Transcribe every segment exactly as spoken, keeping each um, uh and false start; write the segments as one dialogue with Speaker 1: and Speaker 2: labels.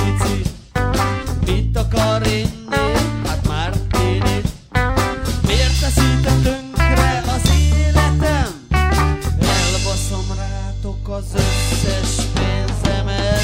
Speaker 1: cici, mit akar inni? Hát már én itt. Miért teszitek tönkre az életem? Elbaszom rátok az összes pénzemet.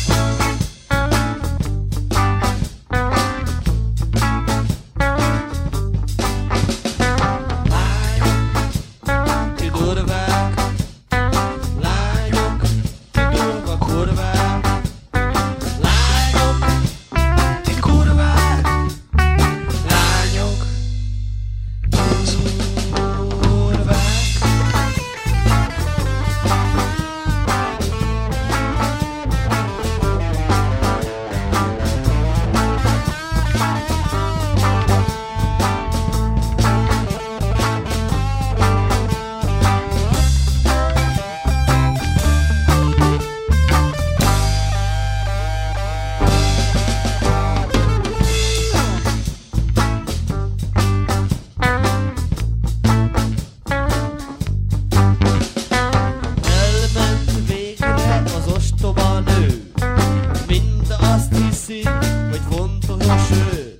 Speaker 1: Lányok, ti durvák, lányok, ti durva kurvák, lányok, ti kurvák, lányok, kurvák. Elment végre az ostoba nő, mind azt hiszi, hogy fontos ő.